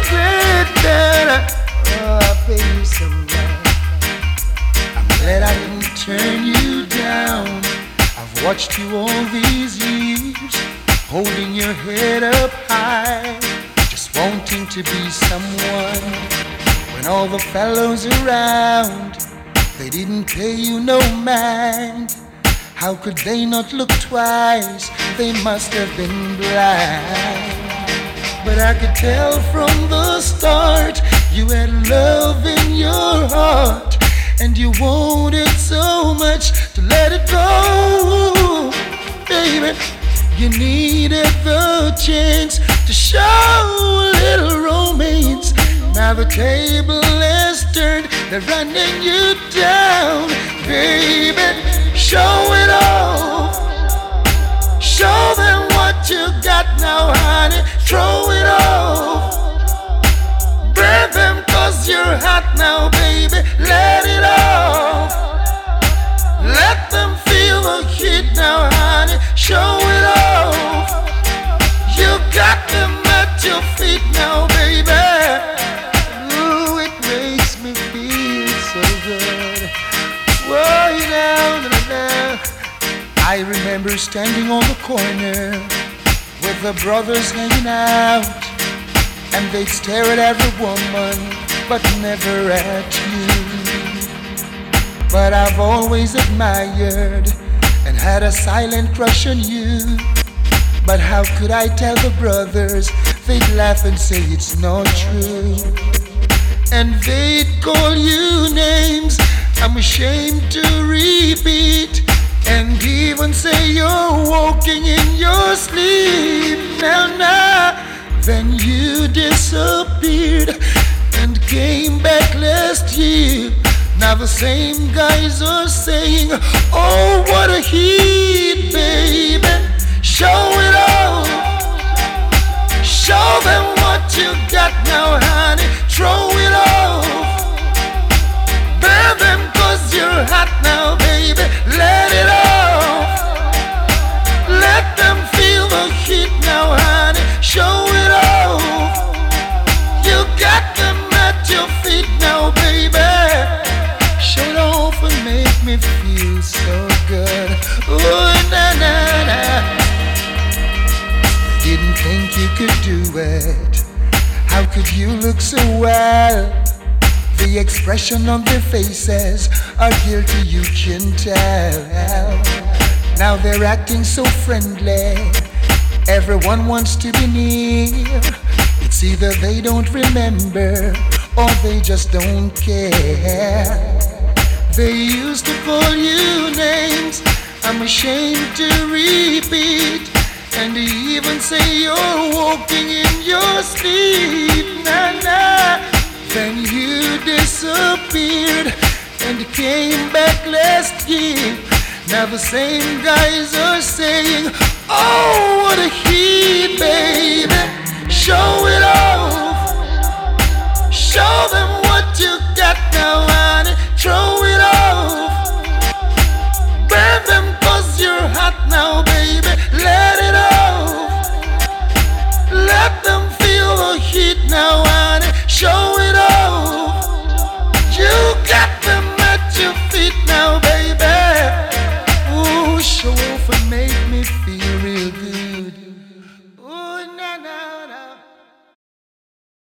great that I pay you some love. I'm glad I didn't turn you down. I've watched you all these years, holding your head up high, just wanting to be someone. When all the fellows around, they didn't pay you no mind. How could they not look twice? They must have been blind. But I could tell from the start you had love in your heart, and you wanted so much to let it go. Baby, you needed the chance to show a little romance. Now the table has turned, they're running you down. Baby, show it off. Show them what you got now, honey. Throw it off. Burn them 'cause you're hot now, baby. Let it off. Let them feel the heat now, honey. Show it off. You got them at your feet now, baby. Ooh, it makes me feel so good. Whoa, now. I remember standing on the corner with the brothers hanging out, and they'd stare at every woman, but never at you. But I've always admired and had a silent crush on you. But how could I tell the brothers? They'd laugh and say it's not true, and they'd call you names I'm ashamed to repeat, and even say you're walking in your sleep. Now, then you disappeared and came back last year. Now the same guys are saying, oh, what a heat, baby. Show it off. Show them what you got now, honey. Throw it off. Burn them 'cause you're hot now, baby. Let it off. Let them feel the heat now, honey. Show it off. You got them at your feet now, baby. Show it off and make me feel so good. Ooh, na. Didn't think you could do it. How could you look so well? The expression on their faces are guilty, you can tell. Now they're acting so friendly, everyone wants to be near. It's either they don't remember or they just don't care. They used to call you names I'm ashamed to repeat, and even say you're walking in your sleep. Nah. Then you disappeared and came back last year. Now the same guys are saying, oh, what a heat, baby. Show it off. Show them what you got now, honey. Throw it off. Burn them 'cause you're hot now, baby. Let it off. Let them feel the heat now, honey. Show it off. You got them at your feet now, baby. Ooh, show off and make me feel real good.